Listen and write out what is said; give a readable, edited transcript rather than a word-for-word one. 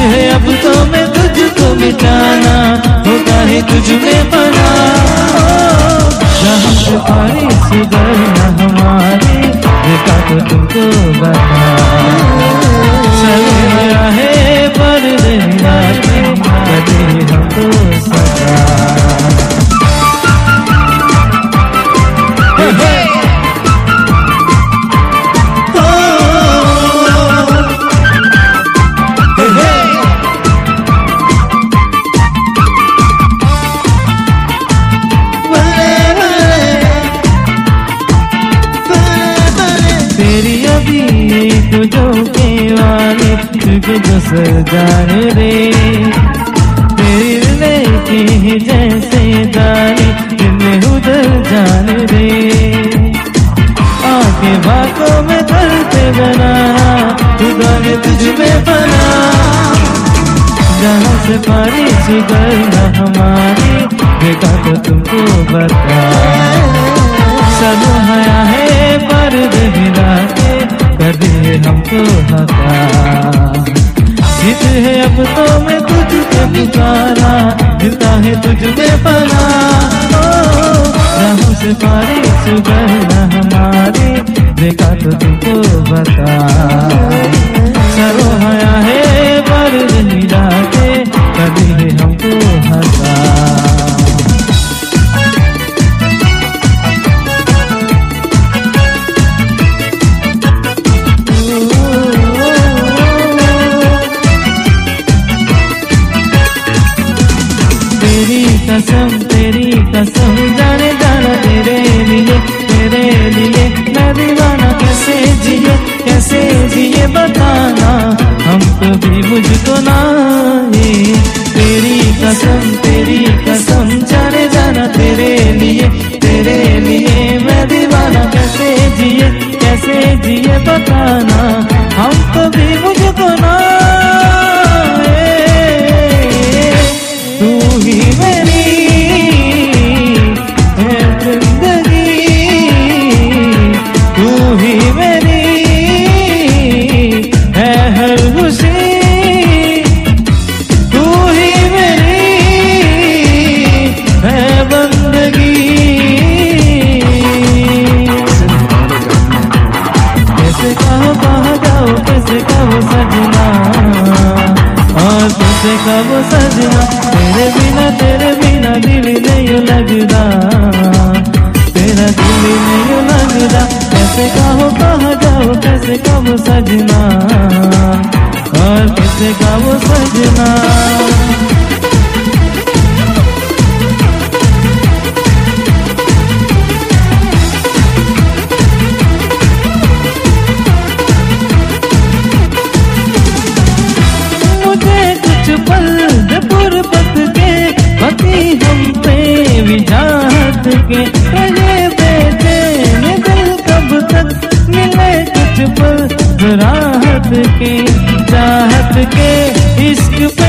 है अब तो मैं तुझको मिटाना, होता है तुझ में बना। जहाँ से बारिश गरना हमारी, देखा तो तुमको बता। चल गया है पर रातें, कभी हमको सजा। तेरी अभी एक जो के वाले तुझे जो सरदार रे, तेरी लेके ही जैसे दानी दिल उधर जान रे। आके बातों में करते बनाना, खुदा ने तुझ में बना। जहाँ से बारिश गरना हमारी, देखा तो तुमको बता। सब आया है पर गिरा के, कर दिए हमको हका। जिद है अब तो मैं तुझको पुकारा, दिलता है तुझ में बना। जहाँ से बारिश गरना हमारी, देखा तो तुमको बता। सब आया है पर गिरा के, कर दिए हमको हका। तेरी कसम जाने जाना तेरे लिए मैं दीवाना। कैसे जिए बताना, हम कभी मुझको ना। तेरी कसम जाने जाना तेरे लिए मैं दीवाना। कैसे जिए बताना, हम कभी मुझको ना। तू ही मेरी कब सजना, तेरे बिना दिल नहीं लगता, तेरा दिल नहीं लगता। कैसे कहो कहाँ जाओ, कैसे कब सजना, और कैसे कब सजना। विजात के रहे बेचैन दिल, कब तक मिले कुछ पल राहत के, चाहत के इश्क